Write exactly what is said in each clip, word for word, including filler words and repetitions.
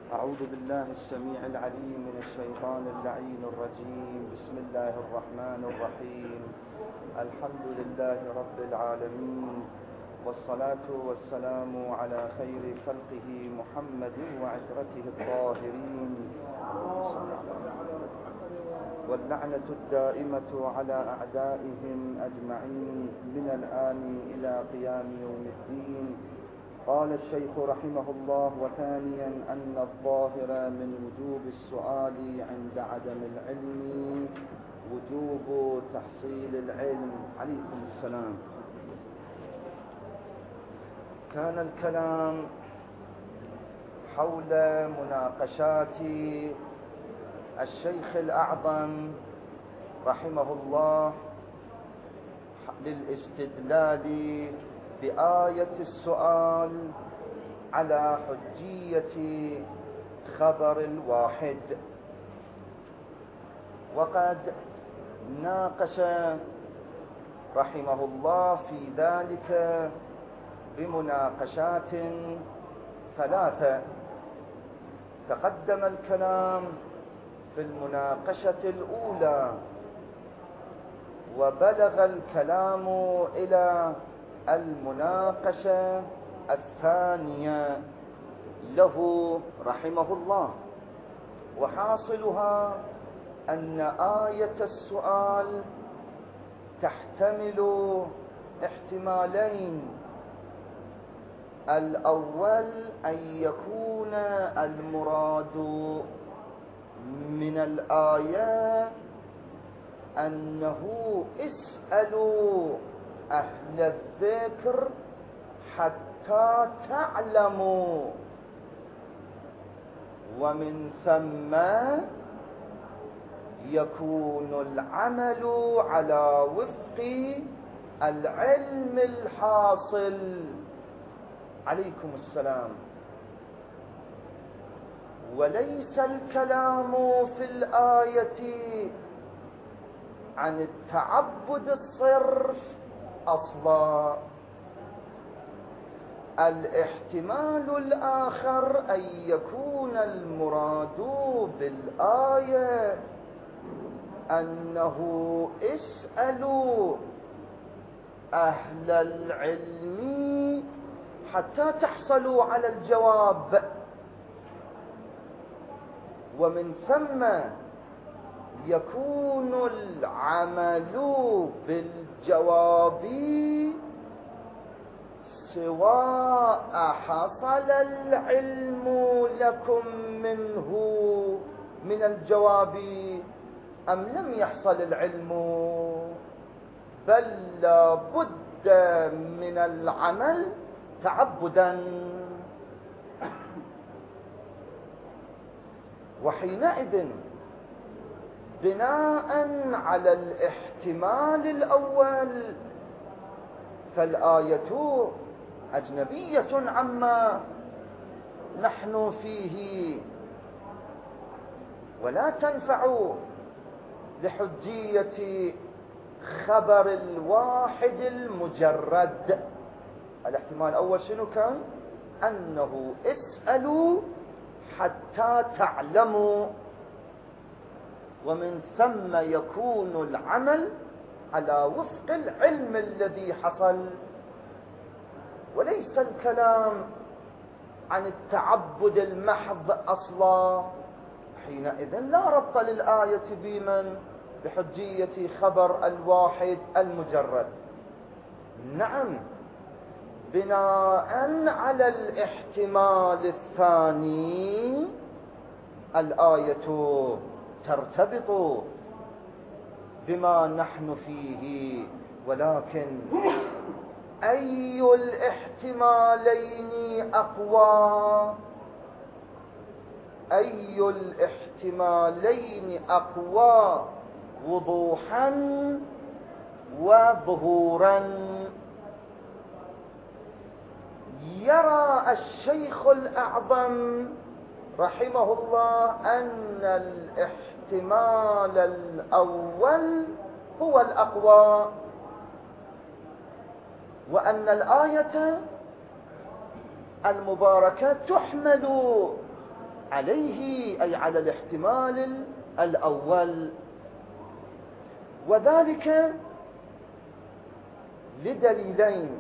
أعوذ بالله السميع العليم من الشيطان اللعين الرجيم. بسم الله الرحمن الرحيم. الحمد لله رب العالمين، والصلاة والسلام على خير خلقه محمد وعترته الطاهرين، واللعنة الدائمة على أعدائهم أجمعين من الآن إلى قيام يوم الدين. قال الشيخ رحمه الله: وثانيا أن الظاهر من وجوب السؤال عند عدم العلم وجوب تحصيل العلم. عليكم السلام. كان الكلام حول مناقشات الشيخ الأعظم رحمه الله للاستدلال بآية السؤال على حجية خبر الواحد، وقد ناقش رحمه الله في ذلك بمناقشات ثلاثة. تقدم الكلام في المناقشة الأولى، وبلغ الكلام إلى المناقشة الثانية له رحمه الله، وحاصلها أن آية السؤال تحتمل احتمالين: الأول أن يكون المراد من الآية أنه اسألوا أهل الذكر حتى تعلموا، ومن ثم يكون العمل على وفق العلم الحاصل. عليكم السلام. وليس الكلام في الآية عن التعبد الصرف أصلا. الاحتمال الآخر أن يكون المراد بالآية أنه اسألوا أهل العلم حتى تحصلوا على الجواب، ومن ثم يكون العمل بالجواب سواء حصل العلم لكم منه من الجواب أم لم يحصل العلم، بل لا بد من العمل تعبدا. وحينئذ بناء على الاحتمال الأول فالآية أجنبية عما نحن فيه، ولا تنفع لحجية خبر الواحد المجرد. الاحتمال الأول شنو كان؟ أنه اسألوا حتى تعلموا، ومن ثم يكون العمل على وفق العلم الذي حصل، وليس الكلام عن التعبد المحض أصلا. حينئذ لا ربط للآية بمن بحجية خبر الواحد المجرد. نعم، بناء على الاحتمال الثاني الآية ترتبط بما نحن فيه، ولكن أي الاحتمالين أقوى؟ أي الاحتمالين أقوى وضوحا وظهورا؟ يرى الشيخ الأعظم رحمه الله أن الاحتمال الأول هو الأقوى، وأن الآية المباركة تحمل عليه أي على الاحتمال الأول، وذلك لدليلين.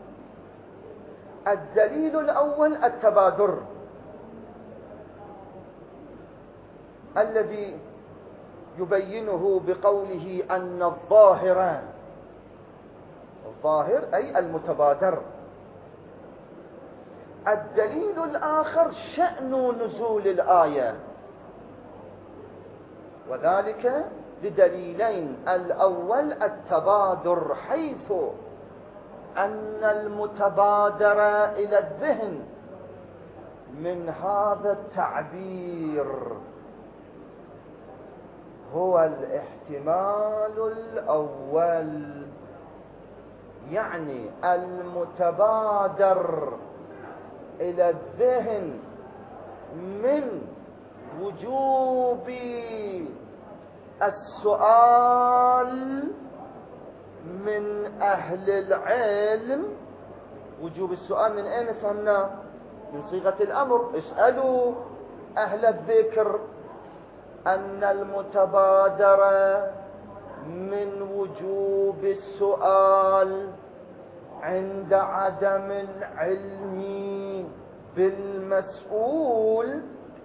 الدليل الأول التبادر الذي يبينه بقوله أن الظاهر، الظاهر أي المتبادر. الدليل الآخر شأن نزول الآية، وذلك لدليلين. الأول التبادر، حيث أن المتبادر إلى الذهن من هذا التعبير هو الاحتمال الأول، يعني المتبادر إلى الذهن من وجوب السؤال من أهل العلم. وجوب السؤال من أين فهمنا؟ من صيغة الأمر، اسألوا أهل الذكر. أن المتبادر من وجوب السؤال عند عدم العلم بالمسؤول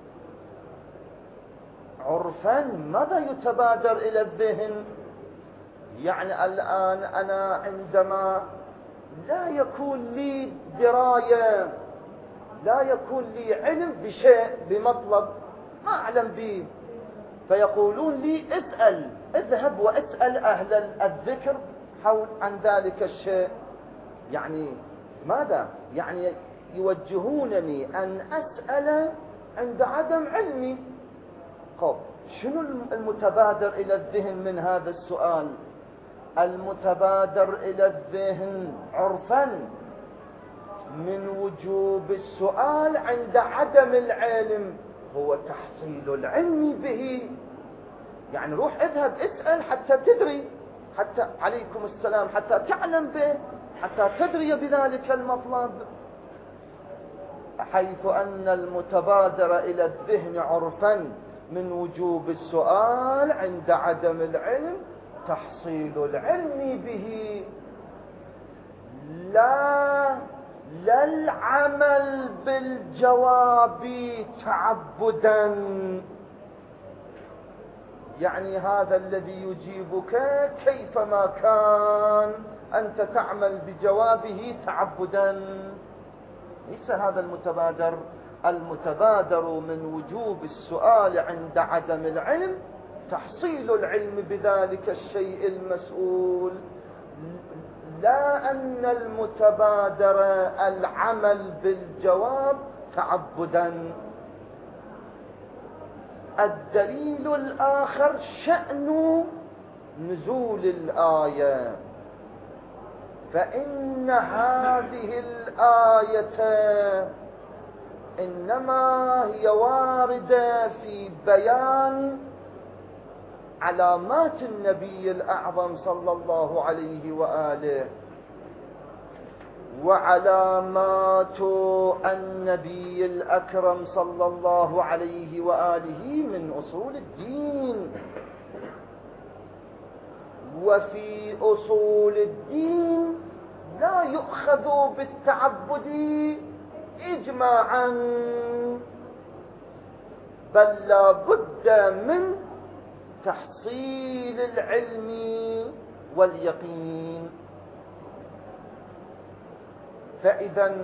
عرفا ماذا يتبادر إلى الذهن؟ يعني الآن أنا عندما لا يكون لي دراية، لا يكون لي علم بشيء، بمطلب ما أعلم به، فيقولون لي اسأل، اذهب واسأل أهل الذكر حول عن ذلك الشيء. يعني ماذا؟ يعني يوجهونني أن أسأل عند عدم علمي. طب شنو المتبادر إلى الذهن من هذا السؤال؟ المتبادر إلى الذهن عرفا من وجوب السؤال عند عدم العلم هو تحصيل العلم به. يعني روح اذهب اسأل حتى تدري، حتى عليكم السلام، حتى تعلم به، حتى تدري بذلك المطلب. حيث أن المتبادر إلى الذهن عرفا من وجوب السؤال عند عدم العلم تحصيل العلم به، لا لا العمل بالجواب تعبدا. يعني هذا الذي يجيبك كيفما كان أنت تعمل بجوابه تعبدا، ليس هذا المتبادر. المتبادر من وجوب السؤال عند عدم العلم تحصيل العلم بذلك الشيء المسؤول، لا أن المتبادر العمل بالجواب تعبدا. الدليل الآخر شأن نزول الآية، فإن هذه الآية إنما هي واردة في بيان علامات النبي الأعظم صلى الله عليه وآله، وعلامات النبي الأكرم صلى الله عليه وآله من أصول الدين. وفي أصول الدين لا يؤخذ بالتعبد إجماعا، بل لا بد من تحصيل العلم واليقين. فإذا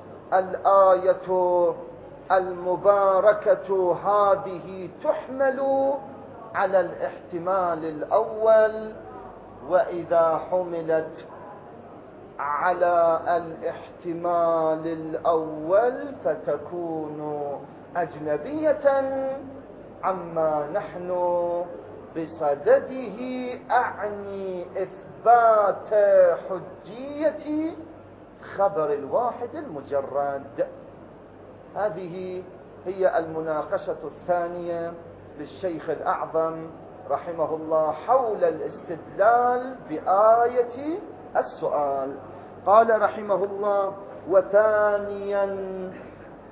الآية المباركة هذه تحمل على الاحتمال الأول، وإذا حملت على الاحتمال الأول فتكون أجنبية عما نحن بصدده، أعني إثبات حجية خبر الواحد المجرد. هذه هي المناقشة الثانية للشيخ الأعظم رحمه الله حول الاستدلال بآية السؤال. قال رحمه الله: وثانيا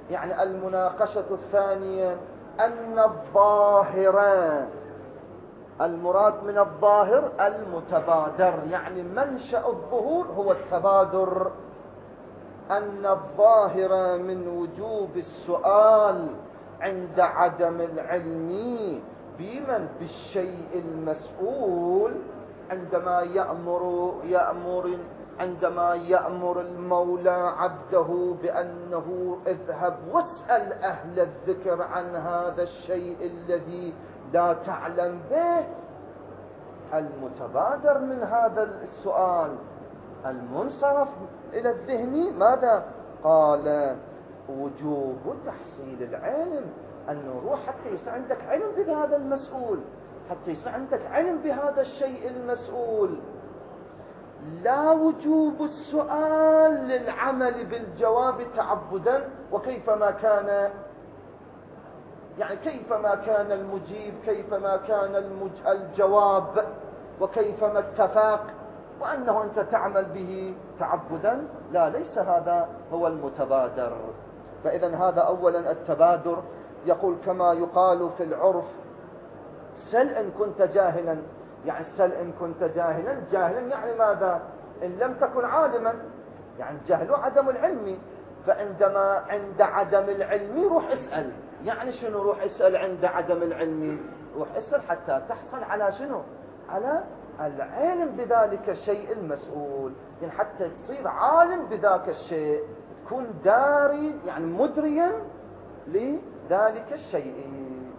يعني المناقشة الثانية أن الظاهر، المراد من الظاهر المتبادر، يعني منشأ الظهور هو التبادر. أن الظاهر من وجوب السؤال عند عدم العلم بمن بالشيء المسؤول، عندما يأمر يأمر عندما يأمر المولى عبده بأنه اذهب واسأل أهل الذكر عن هذا الشيء الذي لا تعلم به، المتبادر من هذا السؤال المنصرف إلى الذهن ماذا؟ قال وجوب تحصيل العلم، أنه روح حتى يصير عندك علم بهذا المسؤول، حتى يصير عندك علم بهذا الشيء المسؤول. لا وجوب السؤال للعمل بالجواب تعبدا، وكيفما كان، يعني كيفما كان المجيب، كيفما كان المج... الجواب، وكيفما اتفاق، وأنه أنت تعمل به تعبدا، لا، ليس هذا هو المتبادر. فإذا هذا أولا التبادر. يقول كما يقال في العرف سل إن كنت جاهلا، يعني سل إن كنت جاهلا، جاهلا يعني ماذا؟ إن لم تكن عالما، يعني الجهل عدم العلم، فعندما عند عدم العلم روح اسأل. يعني شنو روح اسأل عند عدم العلم؟ روح اسأل حتى تحصل على شنو؟ على العلم بذلك الشيء المسؤول، يعني حتى تصير عالم بذاك الشيء، تكون داري يعني مدريا لذلك الشيء.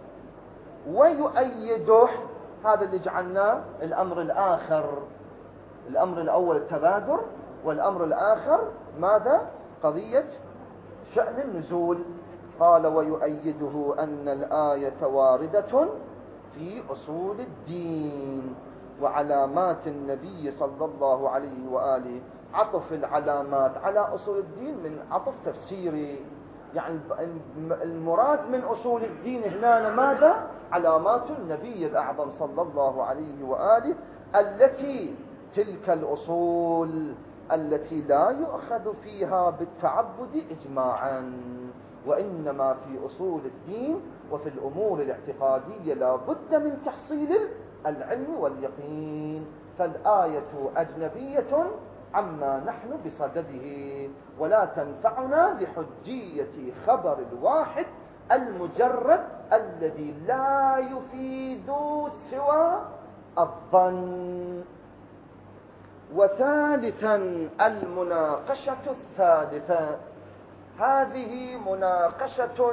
ويؤيده، هذا اللي جعلناه الأمر الآخر. الأمر الأول التبادر، والأمر الآخر ماذا؟ قضية شأن النزول. قال ويؤيده أن الآية واردة في أصول الدين وعلامات النبي صلى الله عليه وآله. عطف العلامات على أصول الدين من عطف تفسيري، يعني المراد من أصول الدين هنا ماذا؟ علامات النبي الأعظم صلى الله عليه وآله، التي تلك الأصول التي لا يؤخذ فيها بالتعبد إجماعا، وإنما في أصول الدين وفي الأمور الاعتقادية لا بد من تحصيل العلم واليقين. فالآية أجنبية عما نحن بصدده، ولا تنفعنا لحجية خبر الواحد المجرد الذي لا يفيد سوى الظن. وثالثا المناقشة الثالثة، هذه مناقشة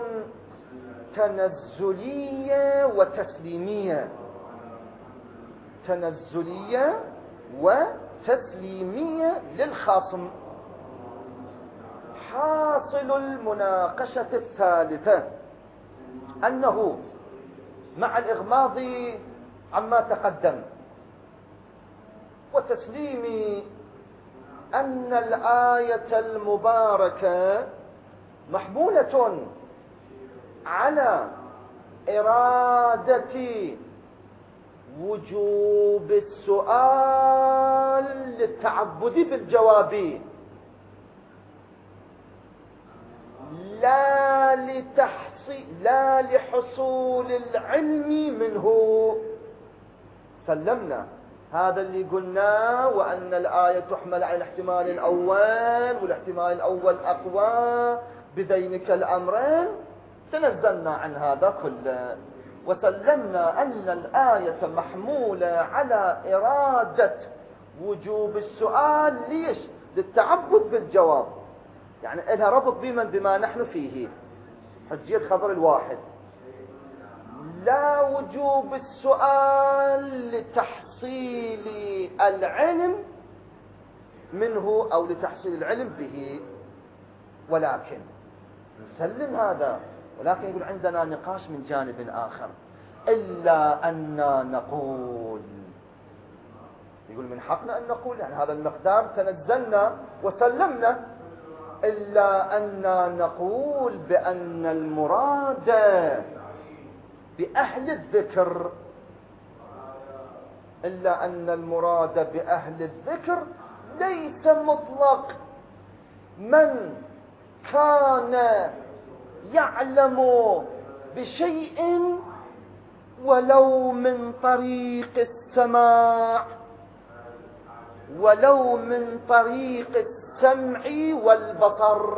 تنزلية وتسليمية، تنزلية وتسليمية للخصم. حاصل المناقشة الثالثة أنه مع الإغماض عما تقدم وتسليم أن الآية المباركة محمولة على إرادة وجوب السؤال للتعبد بالجواب، لا لتحصيل لا لحصول العلم منه. سلمنا هذا اللي قلنا، وأن الآية تحمل على الاحتمال الأول، والاحتمال الأول أقوى بذينك الأمرين، تنزلنا عن هذا كله، وسلمنا أن الآية محمولة على إرادة وجوب السؤال. ليش؟ للتعبد بالجواب، يعني إلها ربط بمن بما نحن فيه، حجية خبر الواحد. لا وجوب السؤال لتحصيل العلم منه أو لتحصيل العلم به، ولكن نسلم هذا، ولكن يقول عندنا نقاش من جانب آخر. إلا أننا نقول، يقول من حقنا أن نقول، يعني هذا المقدار تنزلنا وسلمنا، إلا أننا نقول بأن المراد بأهل الذكر، إلا أن المراد بأهل الذكر ليس مطلق من كان يعلم بشيء ولو من طريق السماع، ولو من طريق السمع والبصر،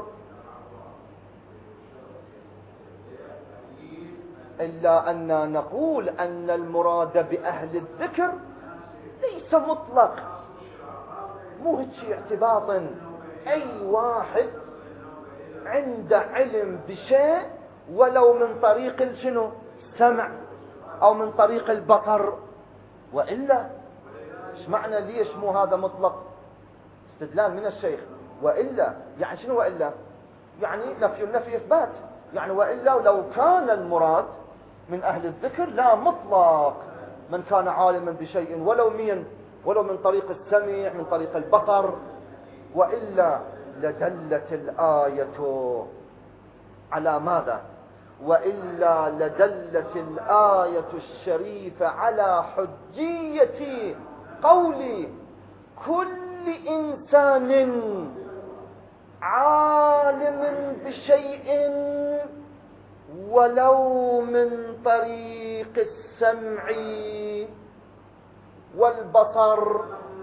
إلا أننا نقول أن المراد بأهل الذكر ليس مطلق، مو هيك اعتباطا، أي واحد عنده علم بشيء ولو من طريق الشنو السمع أو من طريق البصر. وإلا ايش معنى ليش مو هذا مطلق؟ استدلال من الشيخ. وإلا يعني شنو وإلا؟ يعني نفي النفي إثبات، يعني وإلا لو كان المراد من أهل الذكر لا مطلق من كان عالما بشيء ولو من ولو من طريق السمع من طريق البصر، وإلا لدلت الآية على ماذا؟ وإلا لدلت الآية الشريفة على حجية قول كل إنسان عالم بشيء ولو من طريق السمع والبصر،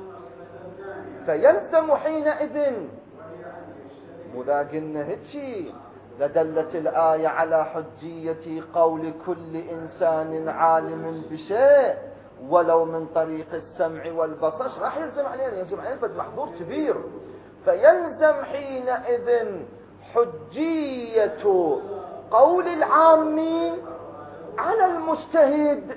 فيلزم حينئذ مذا قلنا هيك لدلت الآية على حجية قول كل إنسان عالم بشيء ولو من طريق السمع والبصر. راح يلزم علينا يلزم علينا فد محظور كبير، فيلزم حينئذ حجية قول العام على المجتهد،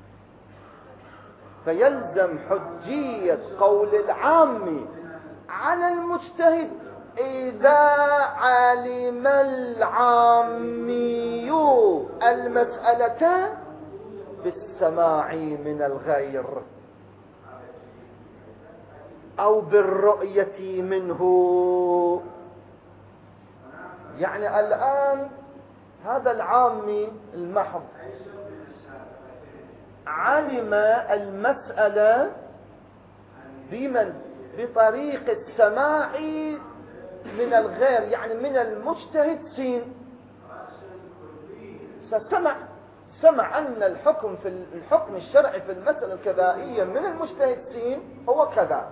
فيلزم حجية قول العام على المجتهد إذا علم العامي المسألة بالسماع من الغير أو بالرؤية منه. يعني الآن هذا العامي المحض علم المسألة بمن؟ بطريق السماع من الغير، يعني من المجتهد سين، فسمع سمع أن الحكم في الحكم الشرعي في المسألة الكذائية من المجتهد سين هو كذا.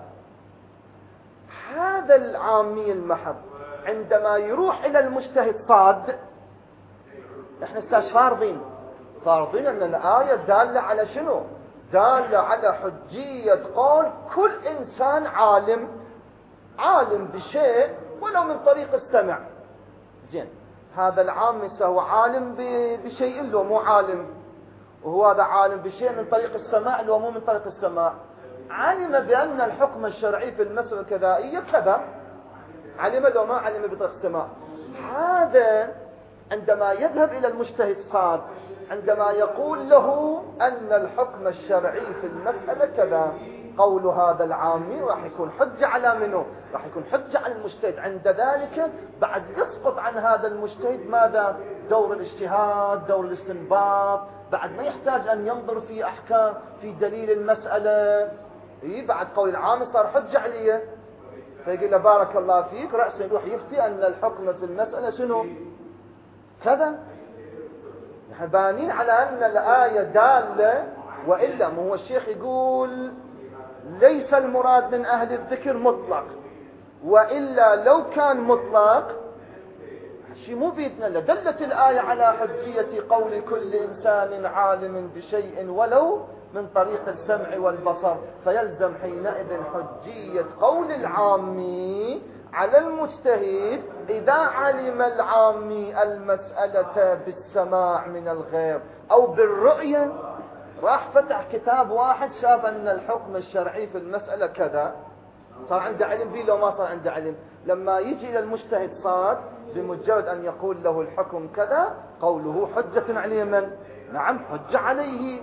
هذا العامي المحض عندما يروح إلى المجتهد صاد، احنا استاش فارضين فارضين أن الآية دالة على شنو؟ دالة على حجية قول كل إنسان عالم عالم بشيء ولو من طريق السمع. زين، هذا العام هو عالم بشيء لو مو عالم، وهو هذا عالم بشيء من طريق السماع لو مو من طريق السماع. علم بأن الحكم الشرعي في المسألة الكذائية كذا، علم لو ما علم بطريق السماع. هذا عندما يذهب إلى المجتهد صاد، عندما يقول له أن الحكم الشرعي في المسألة كذا، قول هذا العامي راح يكون حجة على منه؟ راح يكون حجة على المجتهد. عند ذلك بعد يسقط عن هذا المجتهد ماذا؟ دور الاجتهاد، دور الاستنباط، بعد ما يحتاج أن ينظر في أحكام في دليل المسألة. إيه بعد قول العامي صار حجة عليه، فيقول له بارك الله فيك، رأسا يروح يفتي أن الحكم في المسألة شنو؟ كذا. نحن بانين على أن الآية دالة، وإلا ما هو الشيخ يقول ليس المراد من أهل الذكر مطلق، وإلا لو كان مطلق شيء مو بيدنا لدلت الآية على حجية قول كل إنسان عالم بشيء ولو من طريق السمع والبصر، فيلزم حينئذ حجية قول العامي على المجتهد إذا علم العامي المسألة بالسماع من الغير أو بالرؤية. راح فتح كتاب واحد شاف أن الحكم الشرعي في المسألة كذا، صار عنده علم به لو ما صار عنده علم. لما يجي إلى المجتهد صاد بمجرد أن يقول له الحكم كذا، قوله حجة عليه من؟ نعم حجة عليه،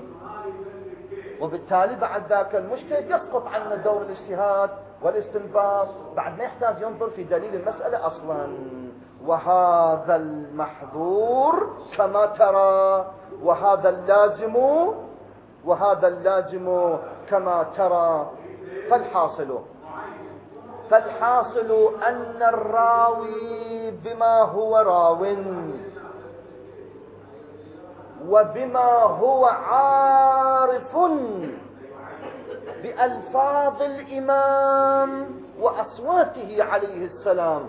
وبالتالي بعد ذاك المجتهد يسقط عنه دور الاجتهاد والاستنباط، بعد ما يحتاج ينظر في دليل المسألة أصلا. وهذا المحظور كما ترى، وهذا اللازم وهذا اللازم كما ترى. فالحاصل فالحاصل أن الراوي بما هو راو وبما هو عارف بألفاظ الإمام وأصواته عليه السلام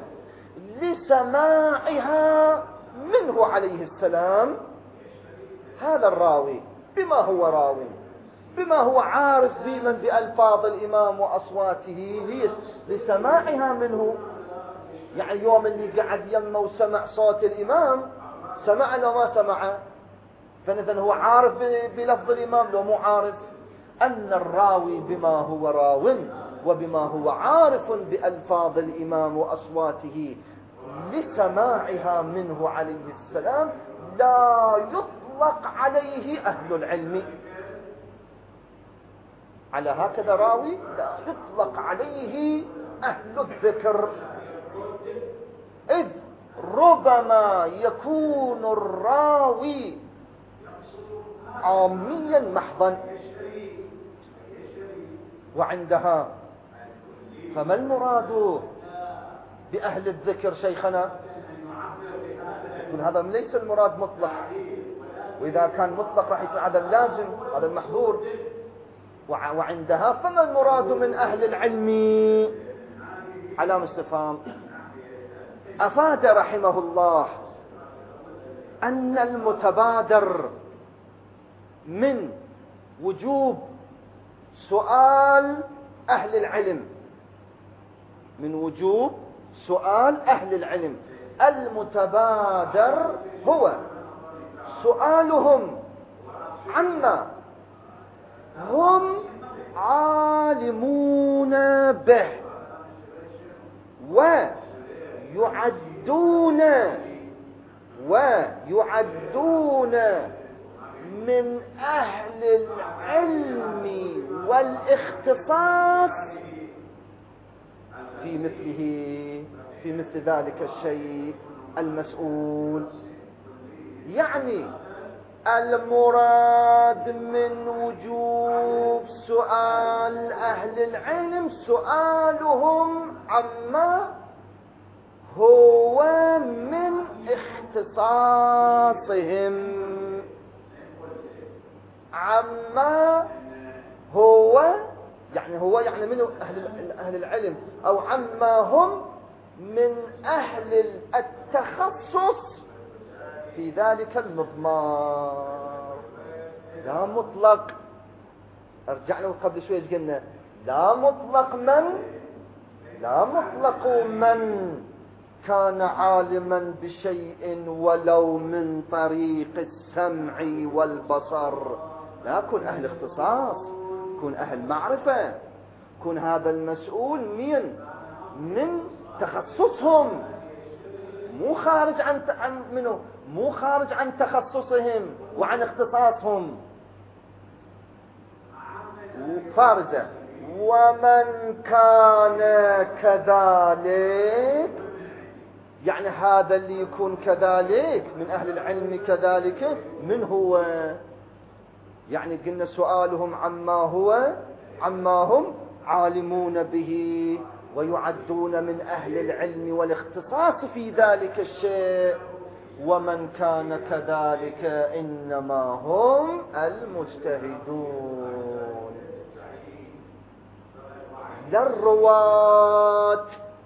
لسماعها منه عليه السلام. هذا الراوي بما هو راوي، بما هو عارف بمن بألفاظ الإمام وأصواته لسماعها منه. يعني اليوم اللي قعد يمه وسمع صوت الإمام سمع لو ما سمع، فإذن هو عارف بلفظ الإمام لو مو عارف. أن الراوي بما هو راو وبما هو عارف بألفاظ الإمام وأصواته لسماعها منه عليه السلام لا يطلق عليه أهل العلم. على هكذا راوي لا يطلق عليه أهل الذكر، إذ ربما يكون الراوي عاميا محضا. وعندها فما المراد بأهل الذكر شيخنا؟ يقول هذا ليس المراد مطلق، وإذا كان مطلق راح يصير هذا اللازم، هذا المحظور. وعندها فما المراد من أهل العلم؟ علامة استفهام. أفاد رحمه الله أن المتبادر من وجوب سؤال أهل العلم، من وجوب سؤال أهل العلم المتبادر هو سؤالهم عما هم عالمون به ويعدون ويعدون من أهل العلم والاختصاص في مثله، في مثل ذلك الشيء المسؤول. يعني المراد من وجوب سؤال أهل العلم سؤالهم عما هو من اختصاصهم، عما هو يعني هو يعني من أهل, أهل العلم أو عما هم من أهل التخصص في ذلك المضمار. لا مطلق، ارجعنا قبل شوي ايش قلنا؟ لا مطلق من لا مطلق من كان عالما بشيء ولو من طريق السمع والبصر. لا، كن أهل اختصاص، كن أهل معرفة، كن هذا المسؤول من من تخصصهم، مو خارج عن عن منه مو خارج عن تخصصهم وعن اختصاصهم. فارجة ومن كان كذلك، يعني هذا اللي يكون كذلك من أهل العلم كذلك من هو؟ يعني قلنا سؤالهم عما هو عما هم عالمون به ويعدون من أهل العلم والاختصاص في ذلك الشيء. ومن كان كذلك إنما هم المجتهدون لا الرواة،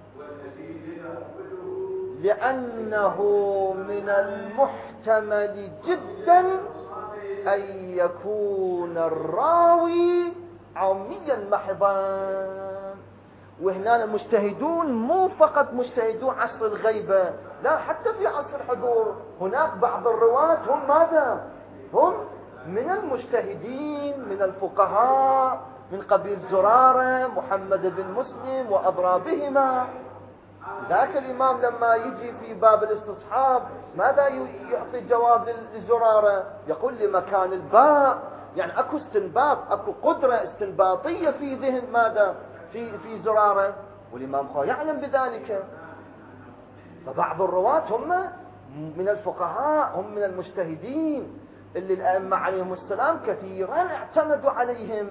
لأنه من المحتمل جدا أن يكون الراوي عاميا محضا. وهنا المجتهدون مو فقط مجتهدون عصر الغيبة، لا، حتى في عصر الحضور هناك بعض الرواة هم ماذا؟ هم من المجتهدين، من الفقهاء، من قبيل زرارة محمد بن مسلم وأضرابهما. ذاك الإمام لما يجي في باب الاستصحاب ماذا يعطي جواب لزرارة؟ يقول لمكان الباء، يعني اكو استنباط، اكو قدرة استنباطية في ذهن ماذا؟ في في زرارة، والإمام خو يعلم بذلك. فبعض الرواة هم من الفقهاء، هم من المجتهدين اللي الأئمة عليهم السلام كثيرا اعتمدوا عليهم.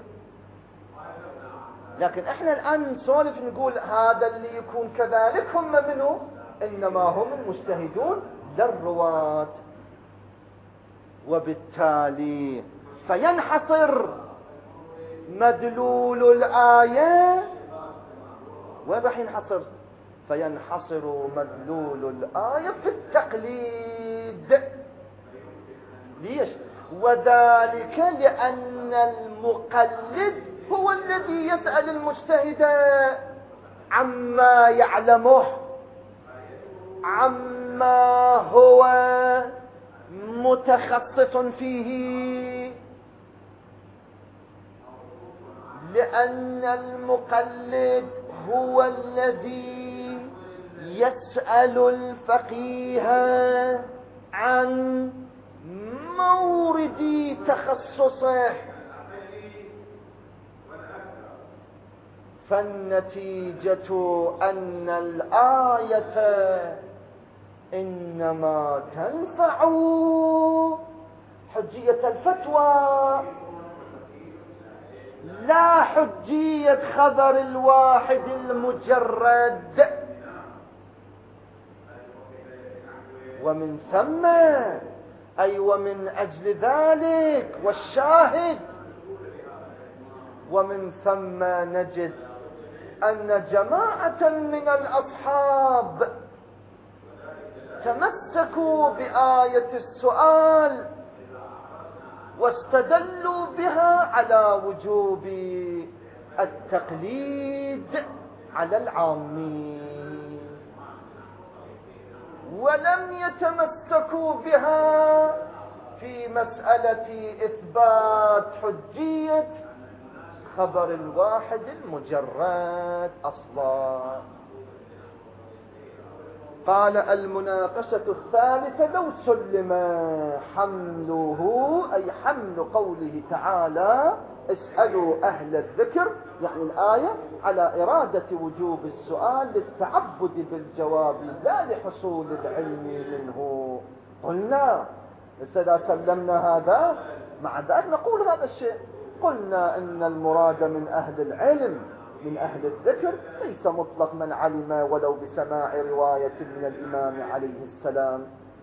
لكن احنا الآن نسولف نقول هذا اللي يكون كذلك هم منه، إنما هم المجتهدون لا الرواة. وبالتالي فينحصر مدلول الآية. وين راح ينحصر؟ فينحصر مدلول الآية في التقليد. ليش؟ وذلك لأن المقلد هو الذي يسأل المجتهد عما يعلمه، عما هو متخصص فيه، لأن المقلد هو الذي يسأل الفقيه عن مورد تخصصه. فالنتيجة أن الآية إنما تنفع حجية الفتوى، لا حجية خبر الواحد المجرد. ومن ثم أي ومن أجل ذلك والشاهد، ومن ثم نجد أن جماعة من الأصحاب تمسكوا بآية السؤال واستدلوا بها على وجوب التقليد على العامين، ولم يتمسكوا بها في مسألة إثبات حجية خبر الواحد المجرد أصلا. قال المناقشة الثالثة لو سلم حمله، أي حمل قوله تعالى اسألوا أهل الذكر، يعني الآية على إرادة وجوب السؤال للتعبد بالجواب لا لحصول العلم منه. قلنا إذا سلمنا هذا مع ذلك نقول هذا الشيء، قلنا إن المراد من أهل العلم من أهل الذكر ليس مطلق من علم ولو بسماع رواية من الإمام عليه السلام،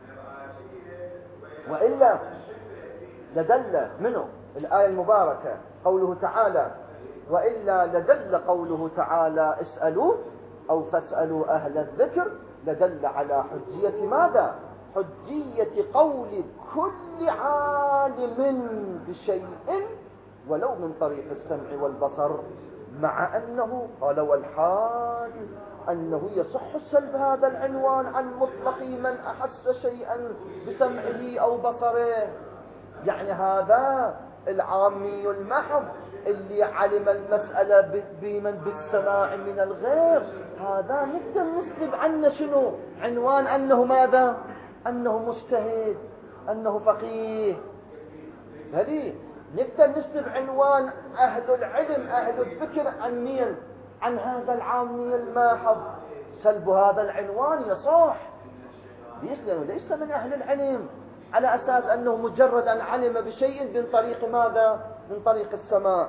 وإلا لدل منه الآية المباركة قوله تعالى، وإلا لدل قوله تعالى اسألوا أو فاسألوا أهل الذكر، لدل على حجية ماذا؟ حجية قول كل عالم بشيء ولو من طريق السمع والبصر، مع أنه قال والحال أنه يصح سلب هذا العنوان عن مطلق من أحس شيئا بسمعه أو بصره. يعني هذا العامي المحض اللي علم المسألة بمن بالسماع من الغير، هذا نقدر نسلب عنه شنو؟ عنوان أنه ماذا؟ أنه مجتهد، أنه فقيه. هذه نقدر نسلب عنوان أهل العلم أهل الذكر عن مين؟ عن هذا العامي الماحض. سلب هذا العنوان يصح، ليش؟ لأنه ليس من أهل العلم، على أساس أنه مجرد أن علم بشيء من طريق ماذا؟ من طريق السماع.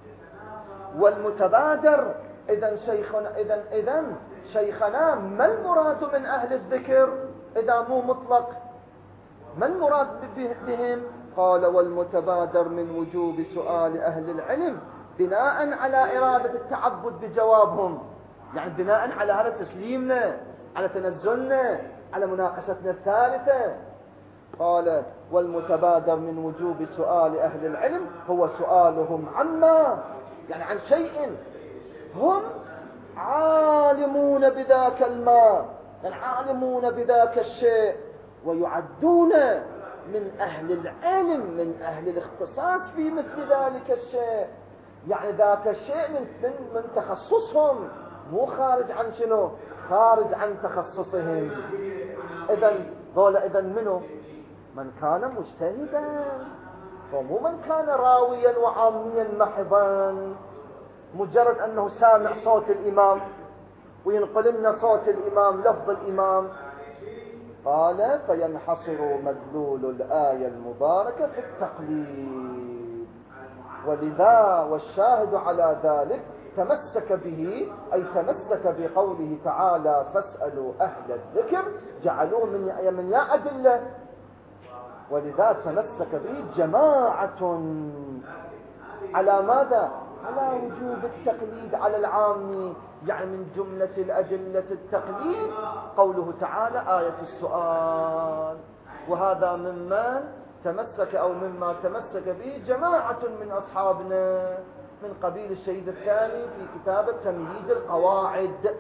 والمتبادر إذن شيخنا إذن إذن شيخنا ما المراد من أهل الذكر إذا مو مطلق؟ ما المراد بهم؟ قال والمتبادر من وجوب سؤال أهل العلم بناء على إرادة التعبد بجوابهم، يعني بناء على هذا تسليمنا، على تنزلنا، على مناقشتنا الثالثة. قال والمتبادر من وجوب سؤال أهل العلم هو سؤالهم عما، يعني عن شيء هم عالمون بذاك الماء، يعني عالمون بذاك الشيء، ويعدون من أهل العلم من أهل الاختصاص في مثل ذلك الشيء، يعني ذاك الشيء من, من, من تخصصهم، مو خارج عن شنو؟ خارج عن تخصصهم. إذن ذول إذن منه؟ من كان مجتهدا، ومو من كان راويا وعاميا محضا مجرد أنه سامع صوت الإمام وينقل لنا صوت الإمام لفظ الإمام. قال فينحصر مدلول الآية المباركة في التقليد، ولذا والشاهد على ذلك تمسك به، أي تمسك بقوله تعالى فاسألوا أهل الذكر، جعلوه من من يا أدلة ولذا تمسك به جماعة على ماذا؟ على وجوب التقليد على العام. يعني من جملة الأدلة التقليد قوله تعالى آية السؤال، وهذا ممن تمسك أو مما تمسك به جماعة من أصحابنا من قبيل الشهيد الثاني في كتابة تمهيد القواعد.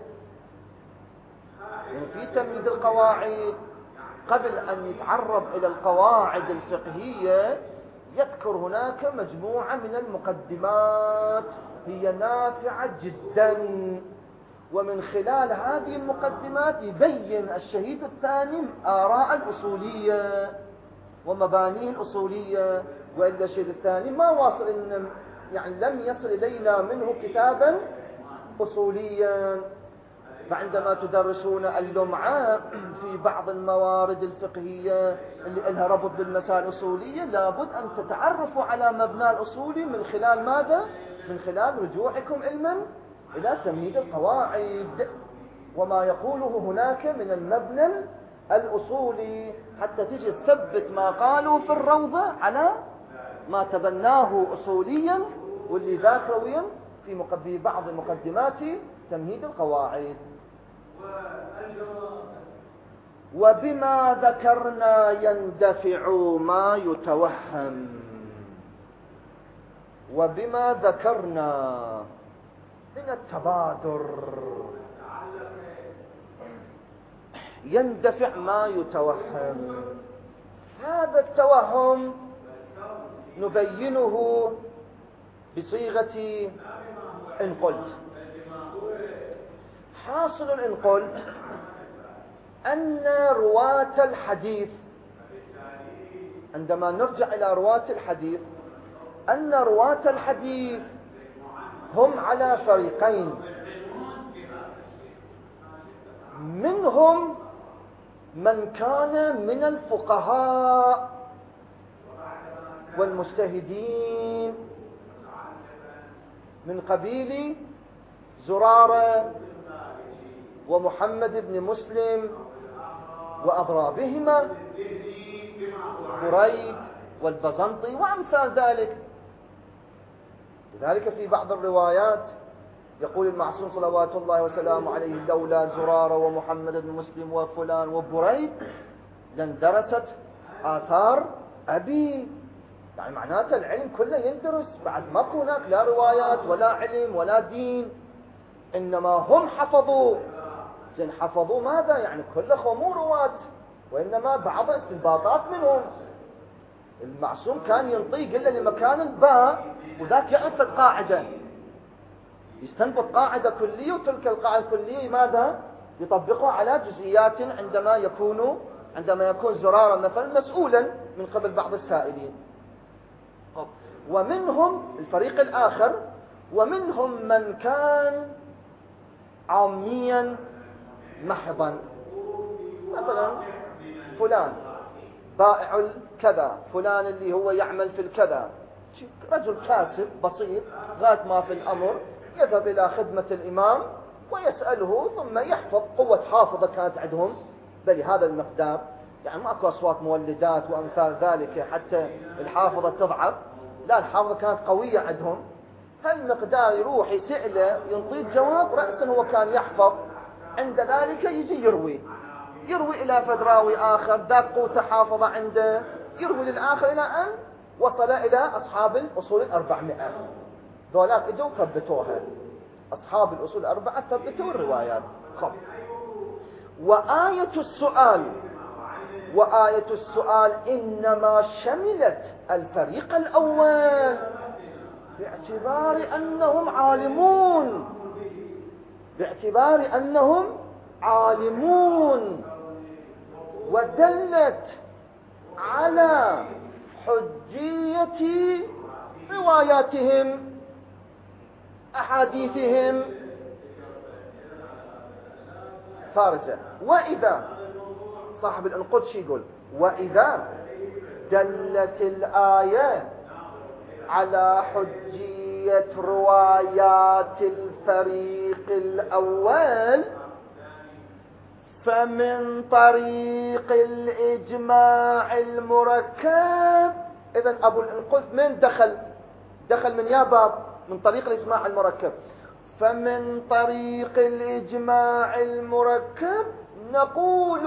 في تمهيد القواعد قبل أن يتعرض إلى القواعد الفقهية يذكر هناك مجموعة من المقدمات هي نافعة جدا، ومن خلال هذه المقدمات يبين الشهيد الثاني آراء الأصولية ومبانيه الأصولية. وإلا الشهيد الثاني ما واصل إن يعني لم يصل إلينا منه كتابا أصوليا. فعندما تدرسون اللمعة في بعض الموارد الفقهية اللي لها ربط بالمسائل الأصولية لابد أن تتعرفوا على مبنى الأصولي من خلال ماذا؟ من خلال رجوعكم علما إلى تمهيد القواعد وما يقوله هناك من المبنى الأصولي، حتى تجي تثبت ما قالوا في الروضة على ما تبناه أصوليا واللي ذاكرويا في بعض مقدمات تمهيد القواعد. وبما ذكرنا يندفع ما يتوهم. وبما ذكرنا من التبادر يندفع ما يتوهم. هذا التوهم نبينه بصيغة إن قلت. حاصل إن قلت أن رواة الحديث، عندما نرجع إلى رواة الحديث، أن رواة الحديث هم على فريقين. منهم من كان من الفقهاء والمجتهدين من قبيل زرارة ومحمد بن مسلم وأضرابهما، بريد والبزنطي وأمثال ذلك. لذلك في بعض الروايات يقول المعصوم صلوات الله وسلامه عليه لولا زرارة ومحمد بن مسلم وفلان وبريد لاندرست آثار أبي. يعني معناته العلم كله يندرس، بعد ما هناك لا روايات ولا علم ولا دين، إنما هم حفظوا. زين حفظوا ماذا؟ يعني كله مو رواة، وإنما بعض استنباطات منهم. المعصوم كان ينطيق إلا لمكان الباء وذاك يعرف قاعدة، يستنبط قاعدة كلية، وتلك القاعدة الكلية ماذا؟ يطبقها على جزئيات عندما يكون عندما يكون زرارا مثلا مسؤولا من قبل بعض السائلين. ومنهم الفريق الآخر، ومنهم من كان عاميا محضا، مثلا فلان بائع الكذا، فلان اللي هو يعمل في الكذا، رجل كاسب بسيط غاية ما في الأمر، يذهب إلى خدمة الإمام ويسأله ثم يحفظ. قوة حافظة كانت عندهم بهذا المقدار، يعني ما أكو أصوات مولدات وأمثال ذلك حتى الحافظة تضعف، لا الحافظة كانت قوية عندهم. هالمقدار يروح يسأله ينطيه جواب رأسا، هو كان يحفظ. عند ذلك يجي يروي يروي إلى فدراوي آخر ذاك قوة حافظة عنده، يروي للآخر إلى أن وصل إلى أصحاب الأصول الأربعمائة. ذولاك إجوا ثبتوها، أصحاب الأصول الأربعة ثبتوا الروايات. خب. وآية السؤال وآية السؤال إنما شملت الفريق الأول باعتبار أنهم عالمون باعتبار أنهم عالمون ودلت على حجية رواياتهم أحاديثهم فارسة. وإذا صاحب القدس يقول وإذا دلت الآية على حجية روايات الفريق الأول فمن طريق الإجماع المركب. إذن أبو الإنقاذ من دخل دخل من يا باب من طريق الإجماع المركب. فمن طريق الإجماع المركب نقول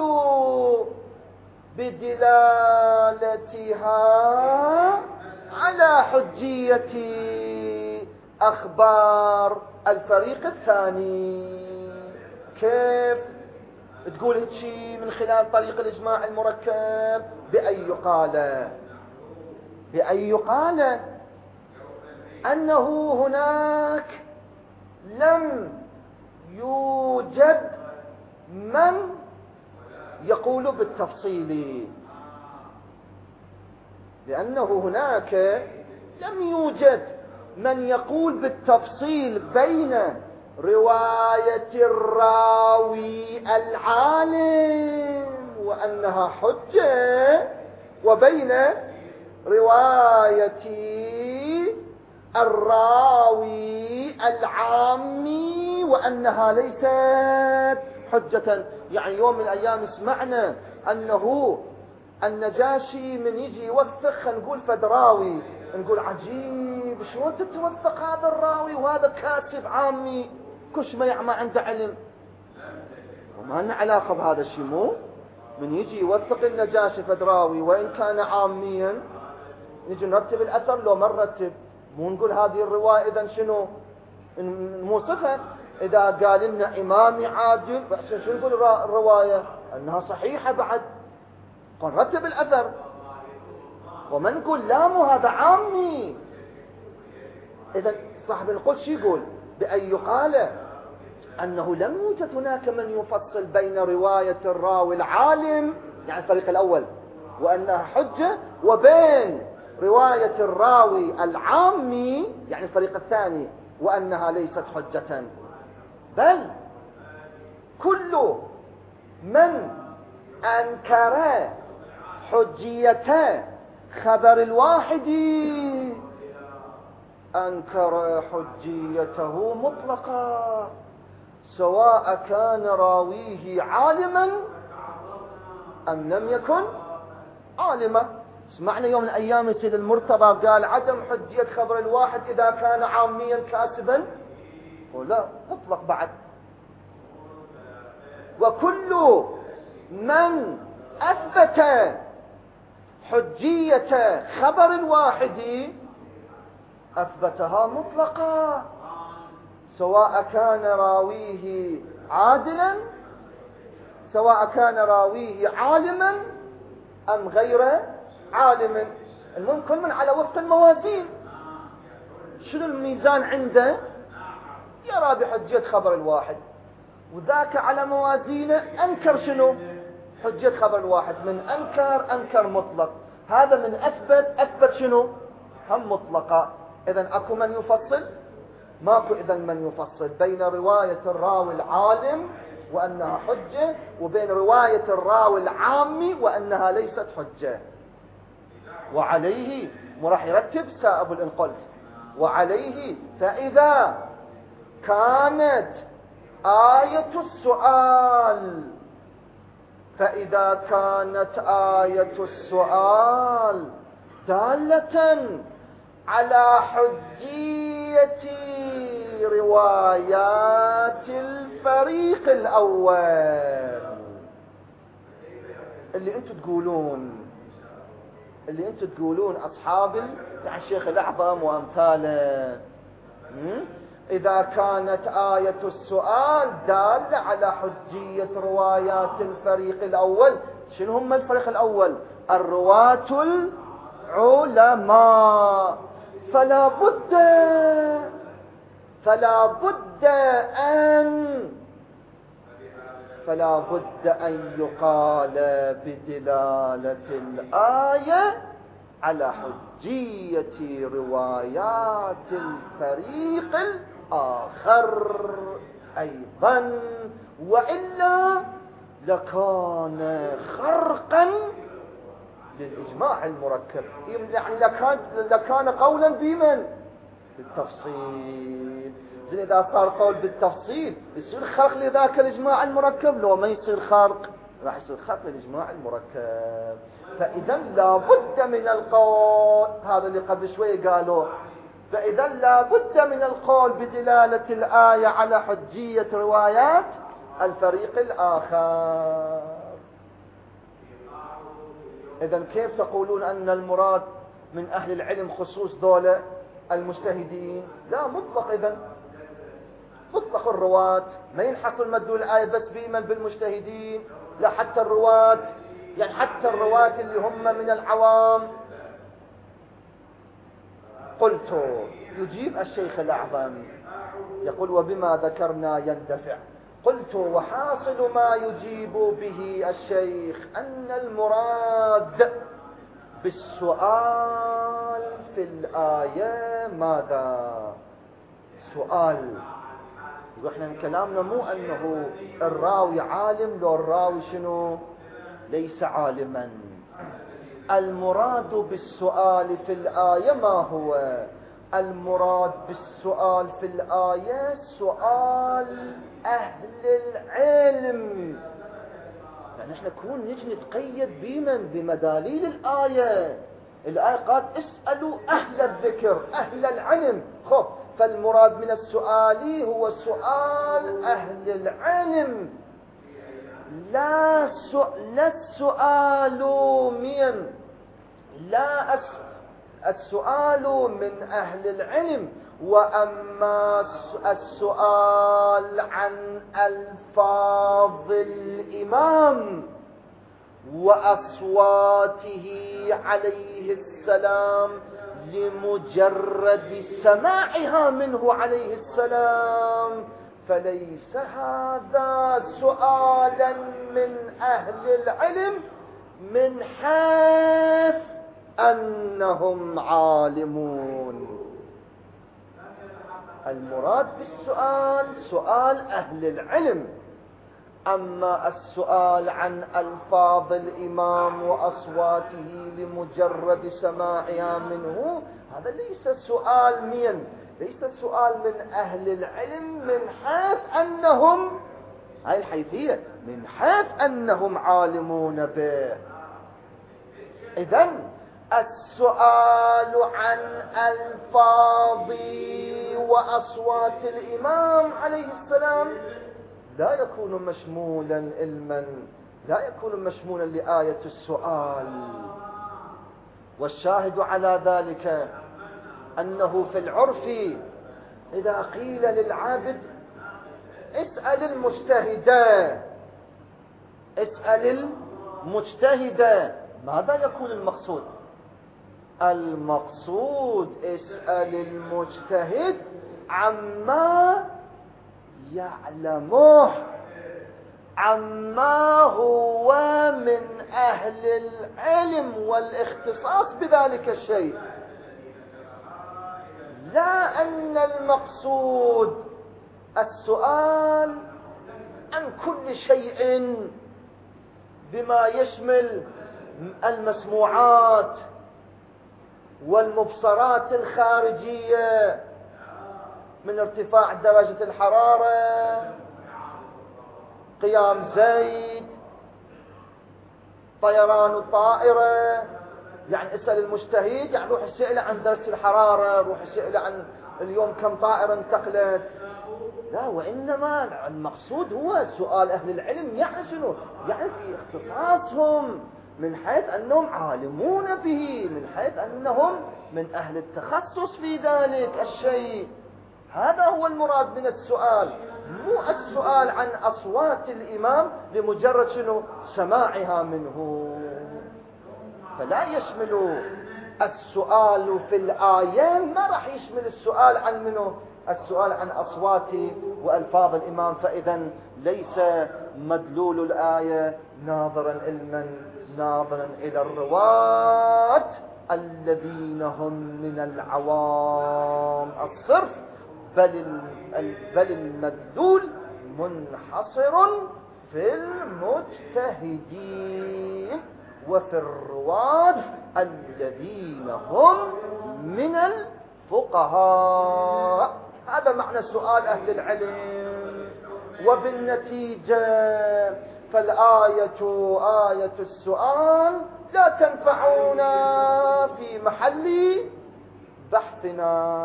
بدلالتها على حجية أخبار الفريق الثاني. كيف تقول هالشي من خلال طريق الإجماع المركب؟ بأن يقال بأن يقال أنه هناك لم يوجد من يقول بالتفصيل، لأنه هناك لم يوجد من يقول بالتفصيل بين رواية الراوي العالم وأنها حجة وبين رواية الراوي العامي وأنها ليست حجة. يعني يوم من الأيام سمعنا أنه النجاشي من يجي يوثق، خلينا نقول فدراوي، نقول عجيب شلون تتوثق هذا الراوي وهذا كاتب عامي كش ما يعمى عنده علم، وما لنا علاقة بهذا الشيء. مو من يجي يوثق النجاشي فدراوي وإن كان عاميا نجي نرتب الأثر لو ما نرتب، مو نقول هذه الرواية إذا شنو نوصفها. إذا قال لنا إمامي عادل شنو نقول الرواية أنها صحيحة بعد نرتب الأثر، وما نقول لا مو هذا عامي. إذا صاحب القول شو يقول؟ بأن يقال أنه لم يوجد هناك من يفصل بين رواية الراوي العالم يعني الفريق الأول وأنها حجة وبين رواية الراوي العامي يعني الفريق الثاني وأنها ليست حجة، بل كل من أنكر حجية خبر الواحد أنكر حجيته مطلقا سواء كان راويه عالما أم لم يكن عالما. سمعنا يوم من الأيام السيد المرتضى قال عدم حجية خبر الواحد إذا كان عاميا كاسبا، ولا مطلق بعد. وكل من أثبت حجية خبر الواحد أثبتها مطلقا سواء كان راويه عادلا سواء كان راويه عالما أم غير عالم. المهم كل من على وفق الموازين. شنو الميزان عنده؟ يرى بحجية خبر الواحد، وذاك على موازينه أنكر شنو؟ حجية خبر الواحد. من أنكر أنكر مطلق، هذا من أثبت أثبت شنو؟ هم مطلقة. إذن أكو من يفصل؟ ماكو إذن من يفصل بين رواية الراوي العالم وأنها حجة وبين رواية الراوي العامي وأنها ليست حجة. وعليه وراح يرتب أبو الإنقاذ. وعليه فإذا كانت آية السؤال فإذا كانت آية السؤال دالة على حجية روايات الفريق الأول اللي انتم تقولون اللي انتم تقولون أصحاب يعني الشيخ الأعظم وأمثاله، إذا كانت آية السؤال دالة على حجية روايات الفريق الأول. شنو هم الفريق الأول؟ الرواة العلماء. فلا بد فلا بد أن فلا بد أن يقال بدلالة الآية على حجية روايات الفريق الآخر أيضا، وإلا لكان خرقا للإجماع المركب. يعني لكان, لكان قولا بمن؟ بالتفصيل. زين إذا صار قول بالتفصيل يصير خرق لذاك الإجماع المركب، لو ما يصير خرق راح يصير خرق للإجماع المركب. فإذا لابد من القول، هذا اللي قبل شوي قالوا، فإذا لابد من القول بدلالة الآية على حجية روايات الفريق الآخر. إذا كيف تقولون أن المراد من أهل العلم خصوص دولة المجتهدين؟ لا، مطلق. إذا مطلق الرواة، ما ينحصر مدلول الآية بس بمن بالمجتهدين، لا، حتى الرواة، يعني حتى الرواة اللي هم من العوام. قلت، يجيب الشيخ الأعظم يقول وبما ذكرنا يندفع. قلت وحاصل ما يجيب به الشيخ أن المراد بالسؤال في الآية ماذا؟ سؤال. وإحنا كلامنا مو أنه الراوي عالم، لو الراوي شنو ليس عالما. المراد بالسؤال في الآية ما هو؟ المراد بالسؤال في الآية سؤال أهل العلم. يعني احنا كون نجي نتقيد بمن؟ بمداليل الآية. الآية قالت اسألوا أهل الذكر، أهل العلم. خب، فالمراد من السؤال هو سؤال أهل العلم، لا سؤال لا السؤال من لا السؤال من أهل العلم. وأما السؤال عن ألفاظ الإمام وأصواته عليه السلام لمجرد سماعها منه عليه السلام، فليس هذا سؤالا من أهل العلم من حيث أنهم عالمون. المراد بالسؤال سؤال أهل العلم. أما السؤال عن ألفاظ الإمام وأصواته لمجرد سماعها منه، هذا ليس سؤال من ليس سؤال من أهل العلم من حيث أنهم، هاي الحيثية، من حيث أنهم عالمون به. إذن السؤال عن ألفاظ وأصوات الإمام عليه السلام لا يكون مشمولا علما، لا يكون مشمولا لآية السؤال. والشاهد على ذلك أنه في العرف إذا قيل للعابد اسأل المجتهد اسأل المجتهد، ماذا يكون المقصود؟ المقصود اسأل المجتهد عما يعلمه، عما هو من أهل العلم والاختصاص بذلك الشيء، لا أن المقصود السؤال عن كل شيء بما يشمل المسموعات والمبصرات الخارجية من ارتفاع درجة الحرارة، قيام زيت، طيران الطائرة. يعني اسأل المجتهد، يعني روح اسأله عن درجة الحرارة، روح اسأله عن اليوم كم طائرة انتقلت. لا، وإنما المقصود هو سؤال أهل العلم، يعني شنو؟ يعني في اختصاصهم من حيث أنهم عالمون به، من حيث أنهم من أهل التخصص في ذلك الشيء. هذا هو المراد من السؤال، مو السؤال عن أصوات الإمام لمجرد شنو؟ سماعها منه. فلا يشمل السؤال في الآية، ما راح يشمل السؤال عن منه؟ السؤال عن أصوات وألفاظ الإمام. فإذا ليس مدلول الآية ناظرا علما، ناظرا إلى الرواة الذين هم من العوام الصرف، بل بل المدلول منحصر في المجتهدين وفي الرواة الذين هم من الفقهاء. هذا معنى سؤال أهل العلم. وبالنتيجة فالآية آية السؤال لا تنفعنا في محل بحثنا.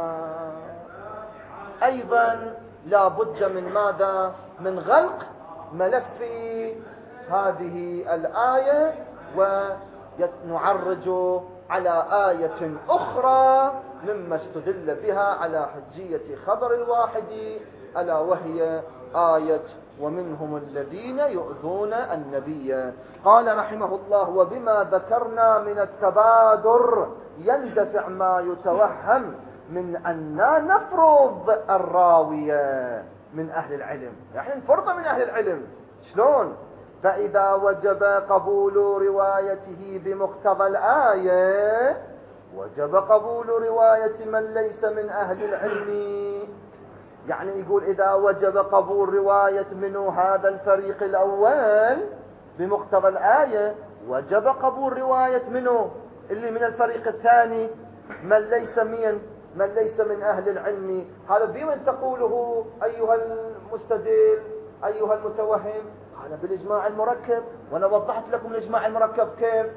أيضا لا بد من ماذا؟ من غلق ملف هذه الآية ونعرج على آية أخرى مما استدل بها على حجية خبر الواحد، ألا وهي آية ومنهم الذين يؤذون النبي. قال رحمه الله: وبما ذكرنا من التبادر يندفع ما يتوهم من أننا نفرض الراوية من أهل العلم، يعني نفرض من أهل العلم. شلون؟ فإذا وجب قبول روايته بمقتضى الآية وجب قبول رواية من ليس من أهل العلم. يعني يقول إذا وجب قبول رواية منه هذا الفريق الأول بمقتضى الآية، وجب قبول رواية منه اللي من الفريق الثاني من ليس من من ليس من أهل العلم. هذا بمن تقوله أيها المستدل أيها المتوهم؟ هذا بالإجماع المركب، وأنا وضحت لكم الإجماع المركب كيف.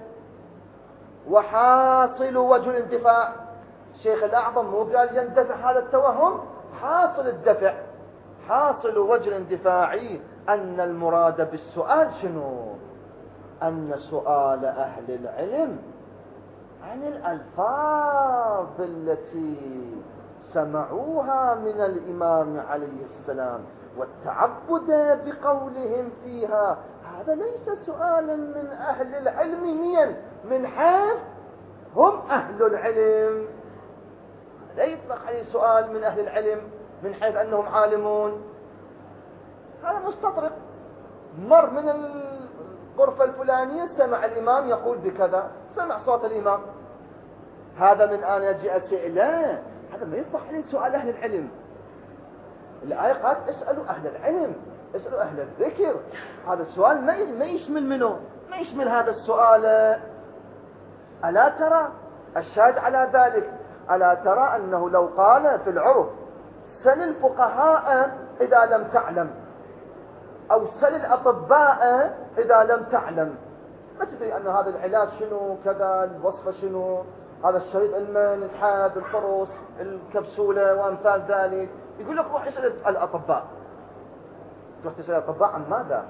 وحاصل وجه الانتفاع، الشيخ الأعظم مو قال يندفع هذا التوهم؟ حاصل الدفع، حاصل وجه الاندفاع أن المراد بالسؤال شنو؟ أن سؤال أهل العلم عن الألفاظ التي سمعوها من الإمام عليه السلام والتعبد بقولهم فيها. هذا ليس سؤالا من أهل العلم مين؟ من حيث هم أهل العلم، لا يطلق عليه سؤال من أهل العلم من حيث أنهم عالمون. هذا مستطرق، مر من الغرفة الفلانية سمع الإمام يقول بكذا، سمع صوت الإمام، هذا من آن يجي أسئلة. لا، هذا ما يطلق عليه سؤال أهل العلم. الآية قالت اسألوا أهل العلم، اسألوا أهل الذكر. هذا السؤال ما يشمل منه، ما يشمل هذا السؤال. ألا ترى الشاهد على ذلك؟ ألا ترى أنه لو قال في العرف سل الفقهاء إذا لم تعلم، أو سل الأطباء إذا لم تعلم، ما تدري أن هذا العلاج شنو كذا، الوصفة شنو، هذا الشريط المن، الحاد، الفروس، الكبسولة وأمثال ذلك. يقول لك روح اسأل الأطباء. تروح تسأل الأطباء عن ماذا؟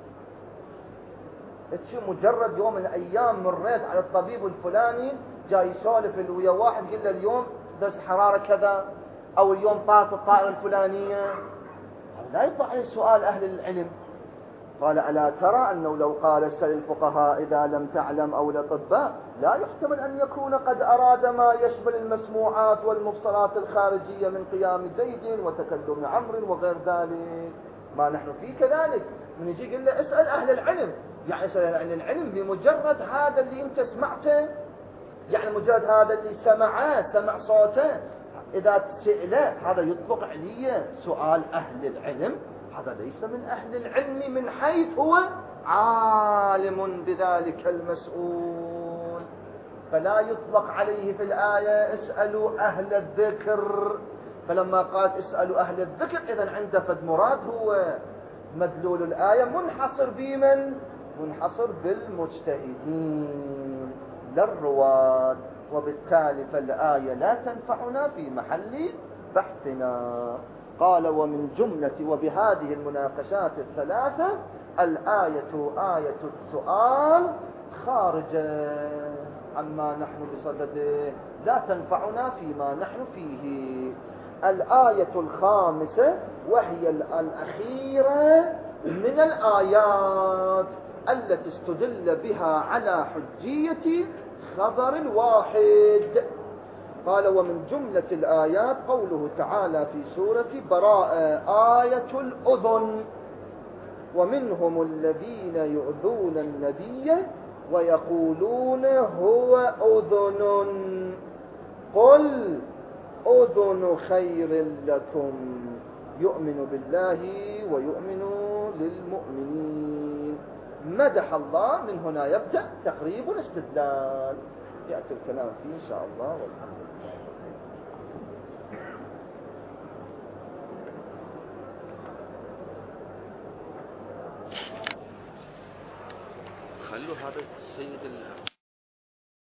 تشوف مجرد يوم من الأيام مريت على الطبيب الفلاني جاي يسولف ويا واحد قل له اليوم درجة حرارة كذا، أو اليوم طارت الطائرة الفلانية. لا يطلع عليه سؤال أهل العلم. قال ألا ترى أنه لو قال سل الفقهاء إذا لم تعلم أو الأطباء لا يحتمل أن يكون قد أراد ما يشمل المسموعات والمبصرات الخارجية من قيام زيد وتكلم عمرو وغير ذلك، ما نحن فيه كذلك. من يجي يقول له اسأل أهل العلم، يعني اسأل أهل العلم بمجرد هذا اللي أنت سمعته، يعني مجرد هذا اللي سمعه سمع صوته إذا سئله هذا يطلق عليه سؤال أهل العلم. هذا ليس من أهل العلم من حيث هو عالم بذلك المسؤول، فلا يطلق عليه في الآية اسألوا أهل الذكر. فلما قال اسألوا أهل الذكر إذن عنده فد مراد هو مدلول الآية منحصر بمن؟ منحصر بالمجتهدين للرواة، وبالتالي فالآية لا تنفعنا في محل بحثنا. قال ومن جملة وبهذه المناقشات الثلاثة الآية آية السؤال خارجة عما نحن بصدده، لا تنفعنا فيما نحن فيه. الآية الخامسة وهي الأخيرة من الآيات التي استدل بها على حجية خبر الواحد. قال ومن جملة الآيات قوله تعالى في سورة براءة آية الأذن: ومنهم الذين يؤذون النبي ويقولون هو أذن قل أذن خير لكم يؤمن بالله ويؤمن للمؤمنين. مدح الله، من هنا يبدأ تقريب الاستدلال، يأتي الكلام فيه إن شاء الله، والحمد لله. قال له هذا السيد